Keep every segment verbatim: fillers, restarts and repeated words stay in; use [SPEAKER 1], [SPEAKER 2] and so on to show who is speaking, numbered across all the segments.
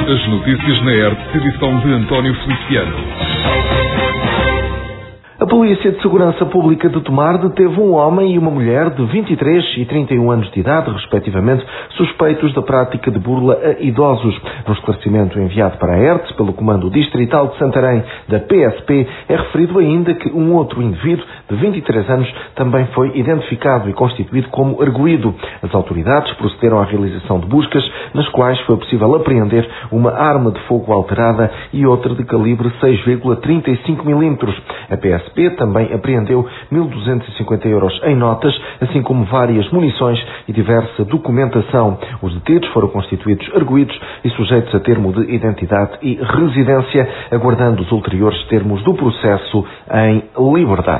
[SPEAKER 1] As notícias na R T P, edição de António Feliciano.
[SPEAKER 2] A Polícia de Segurança Pública de Tomar deteve um homem e uma mulher de vinte e três e trinta e um anos de idade, respectivamente, suspeitos da prática de burla a idosos. No esclarecimento enviado para a E R T pelo Comando Distrital de Santarém da P S P, é referido ainda que um outro indivíduo de vinte e três anos também foi identificado e constituído como arguido. As autoridades procederam à realização de buscas, nas quais foi possível apreender uma arma de fogo alterada e outra de calibre seis vírgula trinta e cinco milímetros. A P S P também apreendeu mil duzentos e cinquenta euros em notas, assim como várias munições e diversa documentação. Os detidos foram constituídos arguidos e sujeitos a termo de identidade e residência, aguardando os ulteriores termos do processo em liberdade.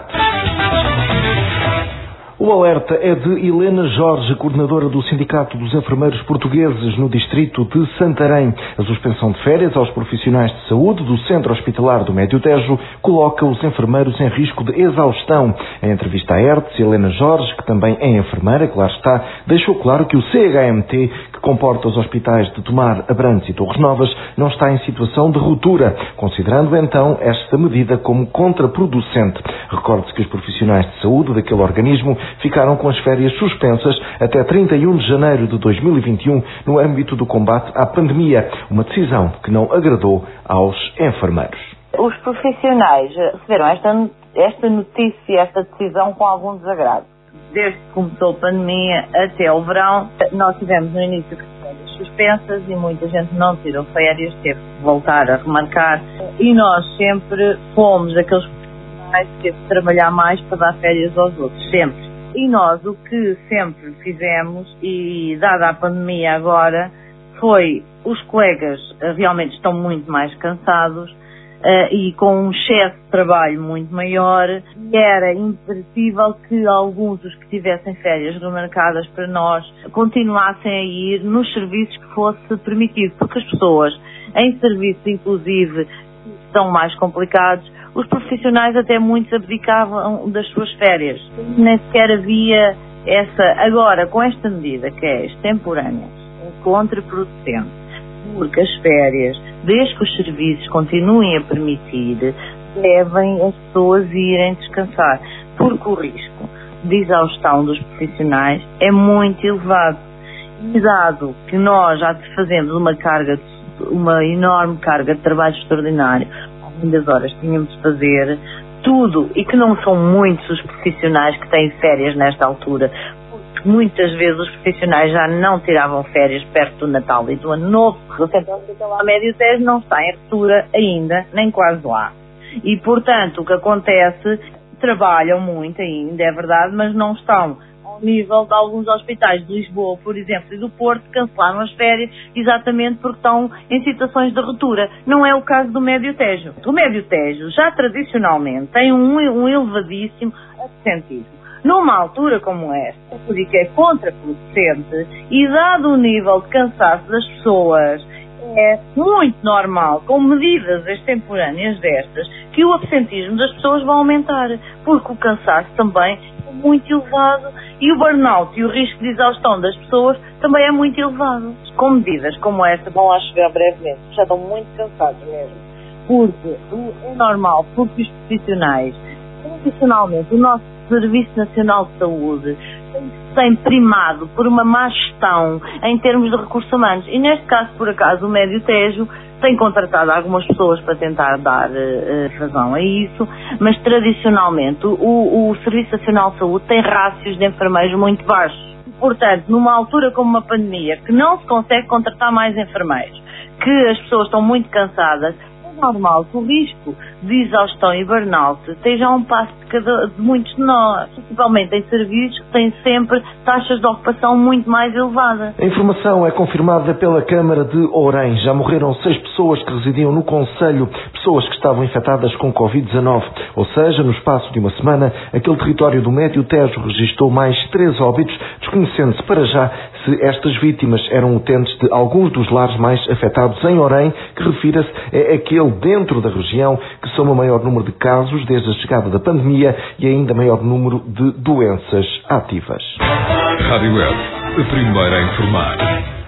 [SPEAKER 2] O alerta é de Helena Jorge, coordenadora do Sindicato dos Enfermeiros Portugueses no distrito de Santarém. A suspensão de férias aos profissionais de saúde do Centro Hospitalar do Médio Tejo coloca os enfermeiros em risco de exaustão. Em entrevista à R T P, Helena Jorge, que também é enfermeira, claro está, deixou claro que o C H M T, que comporta os hospitais de Tomar, Abrantes e Torres Novas, não está em situação de ruptura, considerando então esta medida como contraproducente. Recorde-se que os profissionais de saúde daquele organismo ficaram com as férias suspensas até trinta e um de janeiro de dois mil e vinte e um no âmbito do combate à pandemia, uma decisão que não agradou aos enfermeiros.
[SPEAKER 3] Os profissionais receberam esta, esta notícia, esta decisão com algum desagrado. Desde que começou a pandemia até o verão, nós tivemos no início férias suspensas e muita gente não tirou férias, teve que voltar a remarcar, e nós sempre fomos daqueles profissionais que teve que trabalhar mais para dar férias aos outros, sempre. E nós o que sempre fizemos, e dada a pandemia agora, foi os colegas realmente estão muito mais cansados uh, e com um excesso de trabalho muito maior, e era impossível que alguns dos que tivessem férias remarcadas para nós continuassem a ir nos serviços que fosse permitido, porque as pessoas em serviços inclusive são mais complicados. Os profissionais até muitos abdicavam das suas férias. Nem sequer havia essa... Agora, com esta medida que é extemporânea, é contraproducente, porque as férias, desde que os serviços continuem a permitir, devem as pessoas irem descansar, porque o risco de exaustão dos profissionais é muito elevado. E dado que nós já fazemos uma carga, uma enorme carga de trabalho extraordinário, das horas tínhamos de fazer tudo, e que não são muitos os profissionais que têm férias nesta altura, porque muitas vezes os profissionais já não tiravam férias perto do Natal e do Ano Novo, porque o Centro Hospitalar Médio Tejo não está em ruptura ainda, nem quase lá. E, portanto, o que acontece, trabalham muito ainda, é verdade, mas não estão ao nível de alguns hospitais de Lisboa, por exemplo, e do Porto, que cancelaram as férias exatamente porque estão em situações de ruptura. Não é o caso do Médio Tejo. O Médio Tejo já tradicionalmente tem um, um elevadíssimo absentismo. Numa altura como esta, porque é contraproducente e dado o nível de cansaço das pessoas, é muito normal, com medidas extemporâneas destas, que o absentismo das pessoas vai aumentar, porque o cansaço também é muito elevado e o burnout e o risco de exaustão das pessoas também é muito elevado. Com medidas como esta vão lá chegar brevemente, já estão muito cansados mesmo, porque é normal, porque os profissionais, tradicionalmente, o nosso Serviço Nacional de Saúde tem primado por uma má gestão em termos de recursos humanos. E neste caso, por acaso, o Médio Tejo tem contratado algumas pessoas para tentar dar uh, razão a isso, mas tradicionalmente o, o Serviço Nacional de Saúde tem rácios de enfermeiros muito baixos. Portanto, numa altura como uma pandemia, que não se consegue contratar mais enfermeiros, que as pessoas estão muito cansadas, é normal que o risco de exaustão e burnout esteja a um passo de, cada, de muitos de nós, principalmente em serviços que têm sempre taxas de ocupação muito mais elevadas.
[SPEAKER 2] A informação é confirmada pela Câmara de Ourém. Já morreram seis pessoas que residiam no concelho, pessoas que estavam infectadas com covid dezanove. Ou seja, no espaço de uma semana, aquele território do Médio Tejo registrou mais três óbitos, desconhecendo-se para já se estas vítimas eram utentes de alguns dos lares mais afetados em Ourém, que refira-se é aquele dentro da região que soma maior número de casos desde a chegada da pandemia e ainda maior número de doenças ativas.
[SPEAKER 1] Rádio Web, a primeira a informar.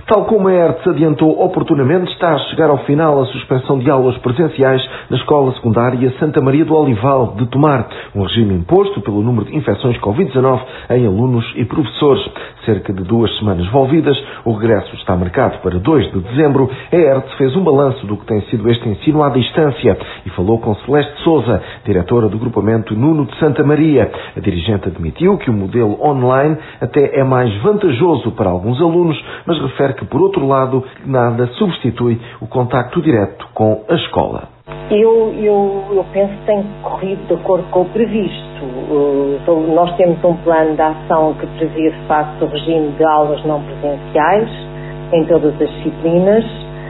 [SPEAKER 2] Tal como a ERTS adiantou oportunamente, está a chegar ao final a suspensão de aulas presenciais na Escola Secundária Santa Maria do Olival de Tomar, um regime imposto pelo número de infecções covid dezanove em alunos e professores. Cerca de duas semanas envolvidas, o regresso está marcado para dois de dezembro. A ERTS fez um balanço do que tem sido este ensino à distância e falou com Celeste Sousa, diretora do grupamento Nuno de Santa Maria. A dirigente admitiu que o modelo online até é mais vantajoso para alguns alunos, mas refere que, por outro lado, nada substitui o contacto direto com a escola.
[SPEAKER 4] Eu, eu, eu penso que tem corrido de acordo com o previsto. Uh, nós temos um plano de ação que prevê, de facto, o regime de aulas não presenciais em todas as disciplinas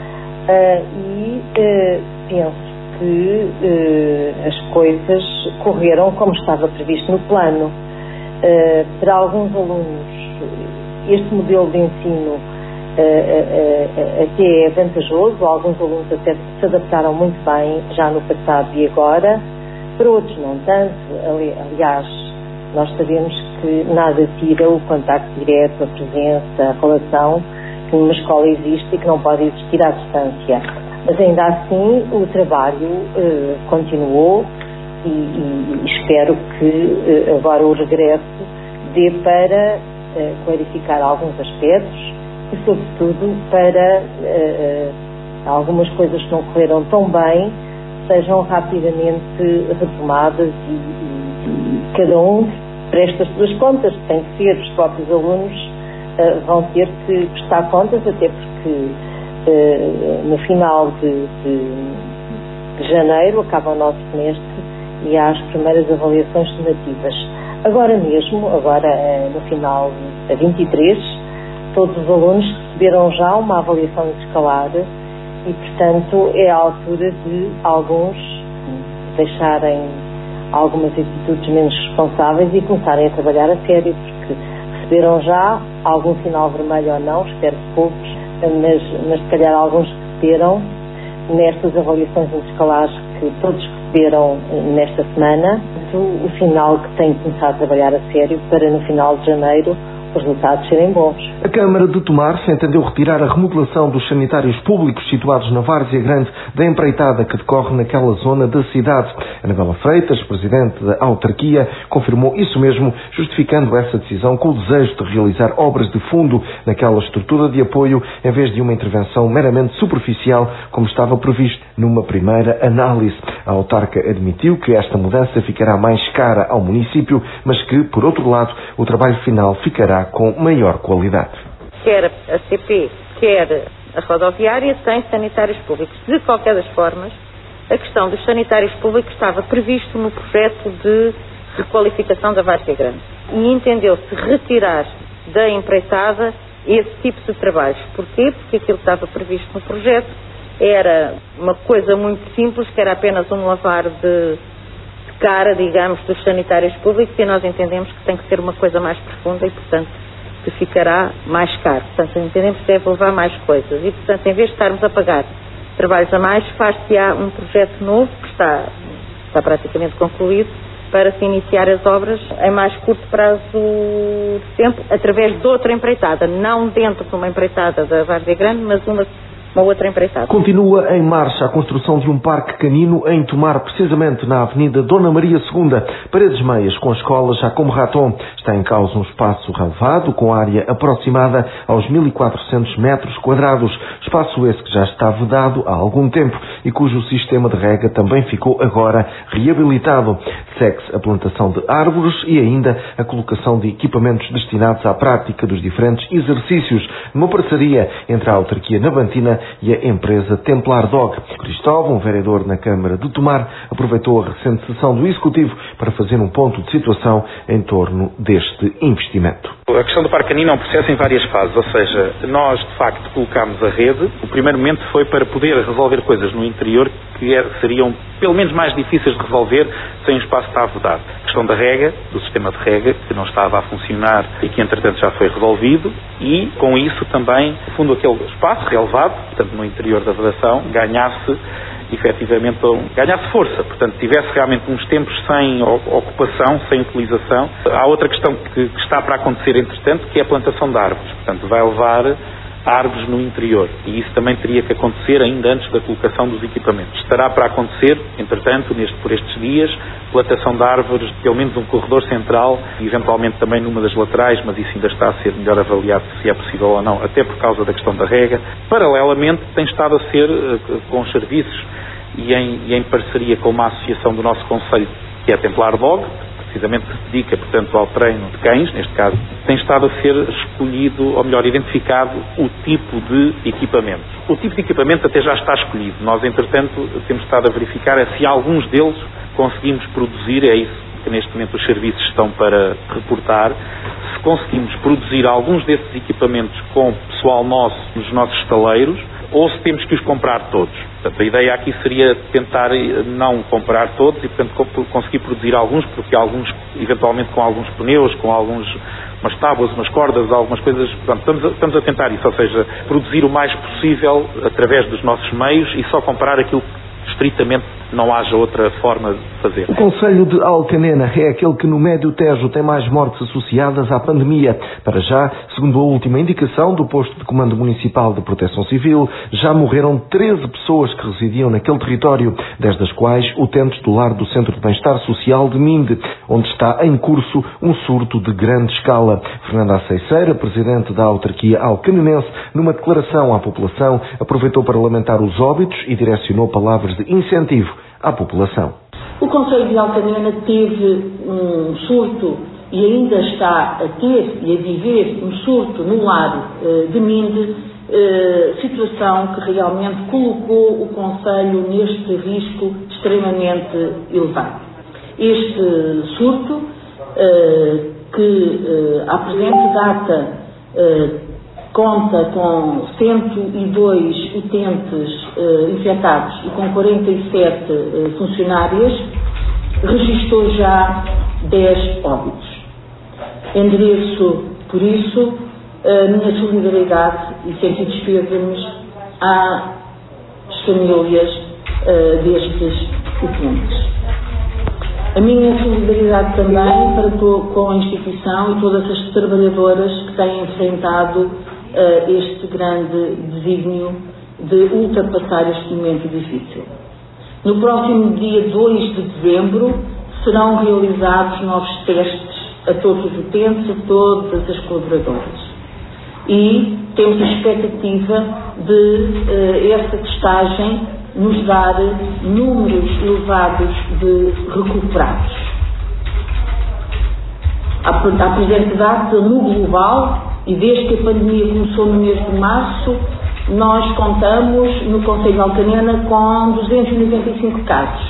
[SPEAKER 4] uh, e uh, penso que uh, as coisas correram como estava previsto no plano. Uh, para alguns alunos, este modelo de ensino uh, uh, uh, até é vantajoso, alguns alunos até se adaptaram muito bem já no passado e agora, para outros não tanto. Ali, aliás, nós sabemos que nada tira o contacto direto, a presença, a relação que numa escola existe e que não pode existir à distância. Mas ainda assim o trabalho uh, continuou e, e espero que uh, agora o regresso dê para uh, clarificar alguns aspectos e, sobretudo, para uh, uh, algumas coisas que não correram tão bem sejam rapidamente retomadas e, e, e cada um presta as suas contas. Tem que ser, os próprios alunos uh, vão ter que prestar contas, até porque Uh, no final de, de, de janeiro acaba o nosso semestre e há as primeiras avaliações sumativas. Agora mesmo, agora uh, no final de vinte e três, todos os alunos receberam já uma avaliação escolar e, portanto, é a altura de alguns deixarem algumas atitudes menos responsáveis e começarem a trabalhar a sério, porque receberam já algum sinal vermelho ou não, espero que poucos, Mas, mas se calhar alguns receberam nestas avaliações escolares que todos receberam nesta semana, o sinal que tem que começar a trabalhar a sério para no final de janeiro os resultados serem bons.
[SPEAKER 2] A Câmara de Tomar se entendeu retirar a remodelação dos sanitários públicos situados na Várzea Grande da empreitada que decorre naquela zona da cidade. Anabela Freitas, presidente da autarquia, confirmou isso mesmo, justificando essa decisão com o desejo de realizar obras de fundo naquela estrutura de apoio, em vez de uma intervenção meramente superficial, como estava previsto numa primeira análise. A autarca admitiu que esta mudança ficará mais cara ao município, mas que, por outro lado, o trabalho final ficará com maior qualidade.
[SPEAKER 5] Quer a C P, quer a rodoviária, tem sanitários públicos. De qualquer das formas, a questão dos sanitários públicos estava previsto no projeto de requalificação da Várzea Grande. E entendeu-se retirar da empreitada esse tipo de trabalhos. Porquê? Porque aquilo que estava previsto no projeto era uma coisa muito simples, que era apenas um lavar de cara, digamos, dos sanitários públicos, e nós entendemos que tem que ser uma coisa mais profunda e, portanto, que ficará mais caro. Portanto, entendemos que deve levar mais coisas e, portanto, em vez de estarmos a pagar trabalhos a mais, faz-se-á um projeto novo, que está, está praticamente concluído, para se iniciar as obras em mais curto prazo de tempo, através de outra empreitada, não dentro de uma empreitada da Várzea Grande, mas uma uma outra empreitada.
[SPEAKER 2] Continua em marcha a construção de um parque canino em Tomar, precisamente na Avenida Dona Maria segunda, paredes meias com a escola Jacomo Raton. Está em causa um espaço relevado com área aproximada aos mil e quatrocentos metros quadrados, espaço esse que já está vedado há algum tempo e cujo sistema de rega também ficou agora reabilitado. Segue-se a plantação de árvores e ainda a colocação de equipamentos destinados à prática dos diferentes exercícios, numa parceria entre a autarquia navantina e a empresa Templar Dog. Cristóvão, vereador na Câmara de Tomar, aproveitou a recente sessão do Executivo para fazer um ponto de situação em torno deste investimento.
[SPEAKER 6] A questão do parque canino é um processo em várias fases, ou seja, nós de facto colocámos a rede. O primeiro momento foi para poder resolver coisas no interior que seriam pelo menos mais difíceis de resolver sem o espaço estar vedado. A questão da rega, do sistema de rega, que não estava a funcionar e que entretanto já foi resolvido, e com isso também, no fundo, aquele espaço relevado, portanto no interior da vedação, ganhasse efetivamente ganhasse força, portanto tivesse realmente uns tempos sem ocupação, sem utilização. Há outra questão que, que está para acontecer entretanto, que é a plantação de árvores, portanto vai levar árvores no interior. E isso também teria que acontecer ainda antes da colocação dos equipamentos. Estará para acontecer, entretanto, neste, por estes dias, plantação de árvores, pelo menos um corredor central e eventualmente também numa das laterais, mas isso ainda está a ser melhor avaliado se é possível ou não, até por causa da questão da rega. Paralelamente, tem estado a ser, com os serviços e em, e em parceria com uma associação do nosso concelho, que é a Templar Dog, precisamente que se dedica, portanto, ao treino de cães, neste caso, tem estado a ser escolhido, ou melhor, identificado o tipo de equipamento. O tipo de equipamento até já está escolhido. Nós, entretanto, temos estado a verificar se alguns deles conseguimos produzir, é isso que neste momento os serviços estão para reportar, se conseguimos produzir alguns desses equipamentos com pessoal nosso nos nossos estaleiros, ou se temos que os comprar todos. Portanto, a ideia aqui seria tentar não comprar todos e, portanto, conseguir produzir alguns, porque alguns, eventualmente com alguns pneus, com alguns, umas tábuas, umas cordas, algumas coisas, portanto, estamos, a, estamos a tentar isso, ou seja, produzir o mais possível através dos nossos meios e só comprar aquilo que estritamente não haja outra forma de fazer.
[SPEAKER 2] O concelho de Alcanena é aquele que no Médio Tejo tem mais mortes associadas à pandemia. Para já, segundo a última indicação do posto de comando municipal de proteção civil, já morreram treze pessoas que residiam naquele território, dez das quais utentes do lar do Centro de Bem-Estar Social de Minde, onde está em curso um surto de grande escala. Fernanda Aceiceira, presidente da autarquia alcanenense, numa declaração à população, aproveitou para lamentar os óbitos e direcionou palavras de incentivo à população.
[SPEAKER 7] O concelho de Alcanena teve um surto e ainda está a ter e a viver um surto no lar uh, de Minde, uh, situação que realmente colocou o concelho neste risco extremamente elevado. Este surto, uh, que uh, à presente data uh, conta com cento e dois utentes uh, infectados e com quarenta e sete uh, funcionárias, registrou já dez óbitos. Endereço, por isso, a minha solidariedade e sentidos pêsames às famílias uh, destes utentes. A minha solidariedade também para to- com a instituição e todas as trabalhadoras que têm enfrentado Uh, este grande desígnio de ultrapassar este momento difícil. No próximo dia dois de dezembro serão realizados novos testes a todos os utentes, a todas as colaboradoras. E temos a expectativa de uh, essa testagem nos dar números elevados de recuperados. À, à presente data, no global, e desde que a pandemia começou no mês de março, nós contamos no concelho de Alcanena com duzentos e noventa e cinco casos,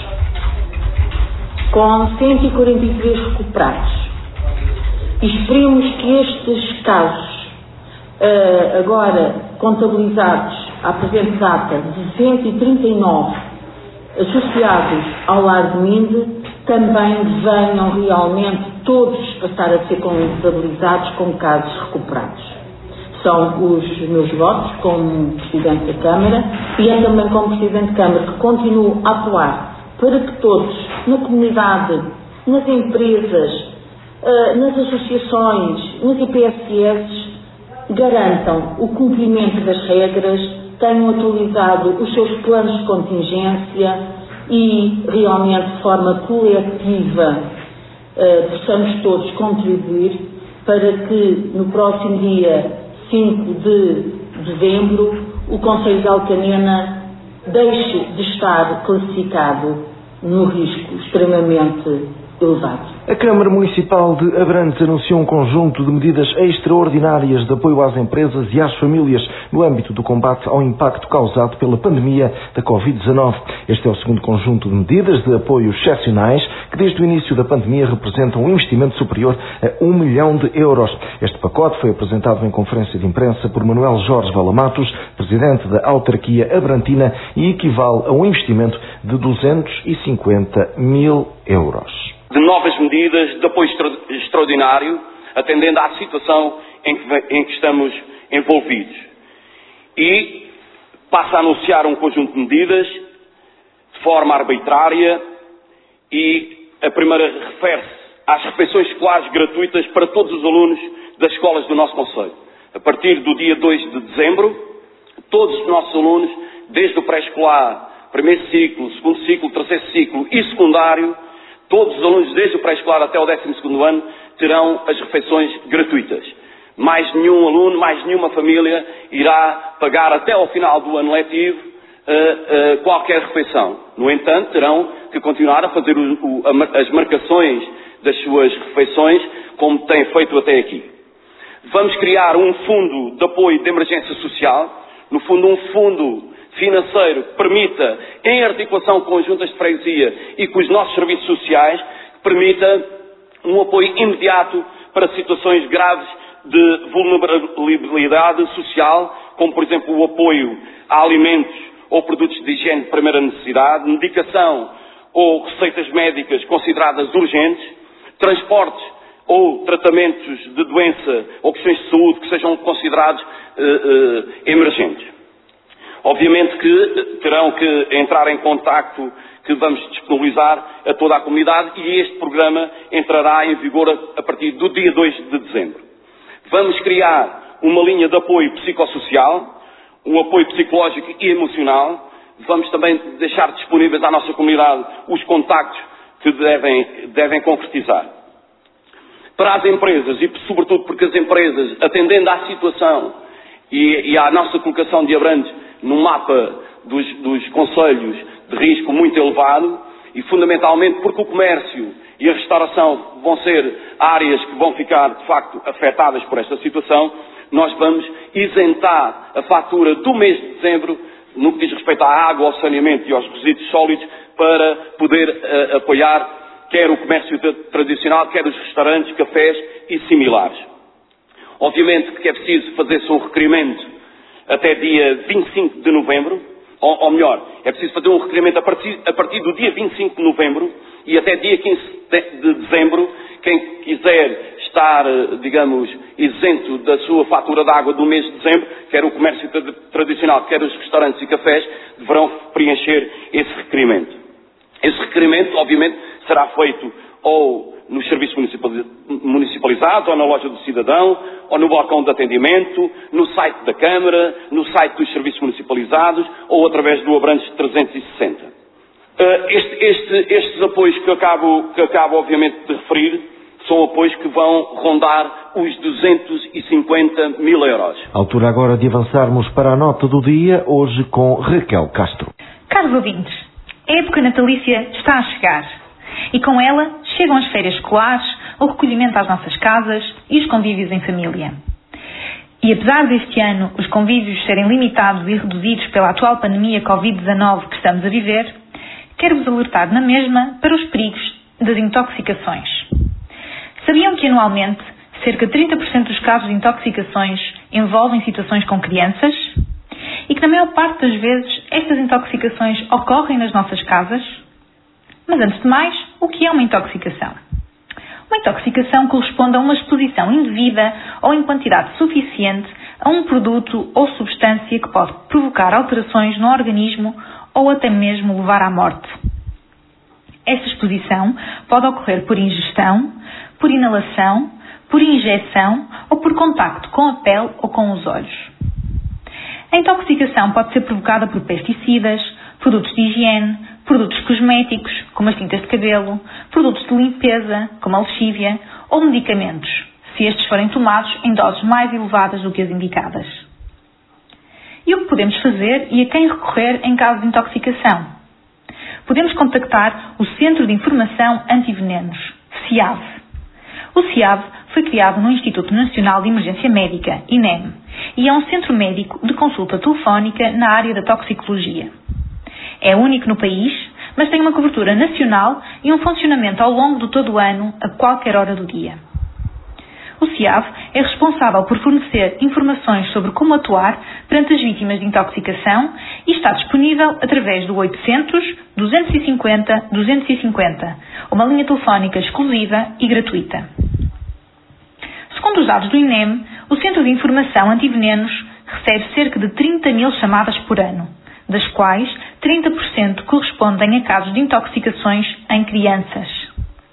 [SPEAKER 7] com cento e quarenta e três recuperados. E esperemos que estes casos, agora contabilizados à presente data de cento e trinta e nove associados ao lar de Minde, também venham realmente todos passar a ser contabilizados como casos recuperados. São os meus votos como Presidente da Câmara e é também como Presidente da Câmara que continuo a atuar para que todos, na comunidade, nas empresas, nas associações, nos I P S S, garantam o cumprimento das regras, tenham atualizado os seus planos de contingência e realmente de forma coletiva uh, possamos todos contribuir para que no próximo dia cinco de dezembro o concelho de Alcanena deixe de estar classificado no risco extremamente elevado.
[SPEAKER 2] A Câmara Municipal de Abrantes anunciou um conjunto de medidas extraordinárias de apoio às empresas e às famílias no âmbito do combate ao impacto causado pela pandemia da covid dezanove. Este é o segundo conjunto de medidas de apoio excepcionais que desde o início da pandemia representam um investimento superior a um milhão de euros. Este pacote foi apresentado em conferência de imprensa por Manuel Jorge Valamatos, presidente da autarquia abrantina, e equivale a um investimento de duzentos e cinquenta mil euros.
[SPEAKER 8] De novas medidas de apoio extraordinário, atendendo à situação em que, em que estamos envolvidos. E passa a anunciar um conjunto de medidas de forma arbitrária e a primeira refere-se às refeições escolares gratuitas para todos os alunos das escolas do nosso concelho. A partir do dia dois de dezembro, todos os nossos alunos, desde o pré-escolar, primeiro ciclo, segundo ciclo, terceiro ciclo e secundário, todos os alunos, desde o pré-escolar até o décimo segundo ano, terão as refeições gratuitas. Mais nenhum aluno, mais nenhuma família irá pagar até ao final do ano letivo uh, uh, qualquer refeição. No entanto, terão que continuar a fazer o, o, a, as marcações das suas refeições como têm feito até aqui. Vamos criar um fundo de apoio de emergência social, no fundo um fundo financeiro que permita, em articulação com as juntas de freguesia e com os nossos serviços sociais, que permita um apoio imediato para situações graves de vulnerabilidade social, como por exemplo o apoio a alimentos ou produtos de higiene de primeira necessidade, medicação ou receitas médicas consideradas urgentes, transportes ou tratamentos de doença ou questões de saúde que sejam considerados uh, uh, emergentes. Obviamente que terão que entrar em contacto, que vamos disponibilizar a toda a comunidade, e este programa entrará em vigor a, a partir do dia dois de dezembro. Vamos criar uma linha de apoio psicossocial, um apoio psicológico e emocional. Vamos também deixar disponíveis à nossa comunidade os contactos que devem, devem concretizar. Para as empresas, e sobretudo porque as empresas, atendendo à situação e, e à nossa colocação de Abrantes no mapa dos, dos concelhos de risco muito elevado, e fundamentalmente porque o comércio e a restauração vão ser áreas que vão ficar, de facto, afetadas por esta situação, nós vamos isentar a fatura do mês de dezembro no que diz respeito à água, ao saneamento e aos resíduos sólidos, para poder uh, apoiar quer o comércio tradicional, quer os restaurantes, cafés e similares. Obviamente que é preciso fazer-se um requerimento até dia vinte e cinco de novembro, ou, ou melhor, é preciso fazer um requerimento a partir, a partir do dia vinte e cinco de novembro e até dia quinze de dezembro, quem quiser estar, digamos, isento da sua fatura de água do mês de dezembro, quer o comércio tradicional, quer os restaurantes e cafés, deverão preencher esse requerimento. Esse requerimento, obviamente, será feito ou no serviço municipalizado, ou na loja do cidadão, ou no balcão de atendimento, no site da Câmara, no site dos serviços municipalizados, ou através do Abrantes trezentos e sessenta. Este, este, estes apoios que acabo, que acabo, obviamente, de referir, são apoios que vão rondar os duzentos e cinquenta mil euros.
[SPEAKER 2] Altura agora de avançarmos para a nota do dia, hoje com Raquel Castro.
[SPEAKER 9] Caros ouvintes, a época natalícia está a chegar. E com ela chegam as férias escolares, o recolhimento às nossas casas e os convívios em família. E apesar deste ano os convívios serem limitados e reduzidos pela atual pandemia covid dezanove que estamos a viver, quero-vos alertar na mesma para os perigos das intoxicações. Sabiam que anualmente cerca de trinta por cento dos casos de intoxicações envolvem situações com crianças? E que na maior parte das vezes estas intoxicações ocorrem nas nossas casas? Mas antes de mais, o que é uma intoxicação? Uma intoxicação corresponde a uma exposição indevida ou em quantidade suficiente a um produto ou substância que pode provocar alterações no organismo ou até mesmo levar à morte. Esta exposição pode ocorrer por ingestão, por inalação, por injeção ou por contacto com a pele ou com os olhos. A intoxicação pode ser provocada por pesticidas, produtos de higiene, produtos cosméticos, como as tintas de cabelo, produtos de limpeza, como a lexívia, ou medicamentos, se estes forem tomados em doses mais elevadas do que as indicadas. E o que podemos fazer e a quem recorrer em caso de intoxicação? Podemos contactar o Centro de Informação Antivenenos, CIAV. O CIAV foi criado no Instituto Nacional de Emergência Médica, INEM, e é um centro médico de consulta telefónica na área da toxicologia. É único no país, mas tem uma cobertura nacional e um funcionamento ao longo de todo o ano, a qualquer hora do dia. O CIAV é responsável por fornecer informações sobre como atuar perante as vítimas de intoxicação e está disponível através do oitocentos, duzentos e cinquenta, duzentos e cinquenta, uma linha telefónica exclusiva e gratuita. Segundo os dados do INEM, o Centro de Informação Antivenenos recebe cerca de trinta mil chamadas por ano, das quais trinta por cento correspondem a casos de intoxicações em crianças.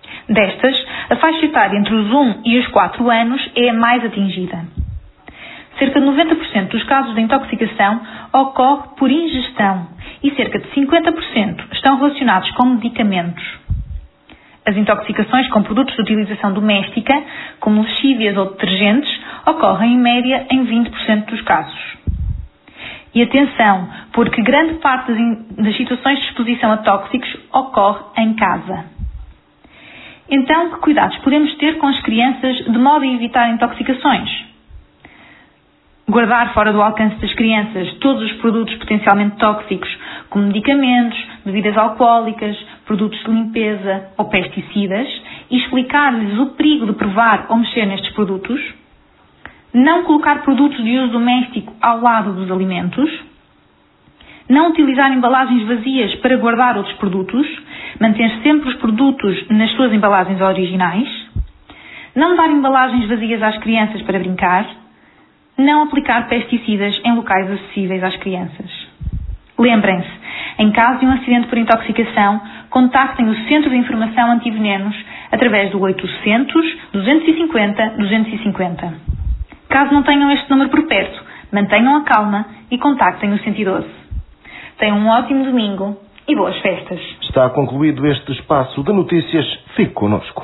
[SPEAKER 9] Destas, a faixa etária entre os um e os quatro anos é a mais atingida. cerca de noventa por cento dos casos de intoxicação ocorre por ingestão e cerca de cinquenta por cento estão relacionados com medicamentos. As intoxicações com produtos de utilização doméstica, como lexívias ou detergentes, ocorrem em média em vinte por cento dos casos. E atenção, porque grande parte das, in- das situações de exposição a tóxicos ocorre em casa. Então, que cuidados podemos ter com as crianças de modo a evitar intoxicações? Guardar fora do alcance das crianças todos os produtos potencialmente tóxicos, como medicamentos, bebidas alcoólicas, produtos de limpeza ou pesticidas, e explicar-lhes o perigo de provar ou mexer nestes produtos. Não colocar produtos de uso doméstico ao lado dos alimentos. Não utilizar embalagens vazias para guardar outros produtos. Manter sempre os produtos nas suas embalagens originais. Não dar embalagens vazias às crianças para brincar. Não aplicar pesticidas em locais acessíveis às crianças. Lembrem-se, em caso de um acidente por intoxicação, contactem o Centro de Informação Antivenenos através do oitocentos, duzentos e cinquenta, duzentos e cinquenta. Caso não tenham este número por perto, mantenham a calma e contactem o cento e doze. Tenham um ótimo domingo e boas festas.
[SPEAKER 2] Está concluído este espaço de notícias. Fique connosco.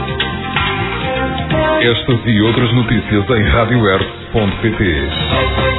[SPEAKER 1] Estas e outras notícias em rádio r ponto pt.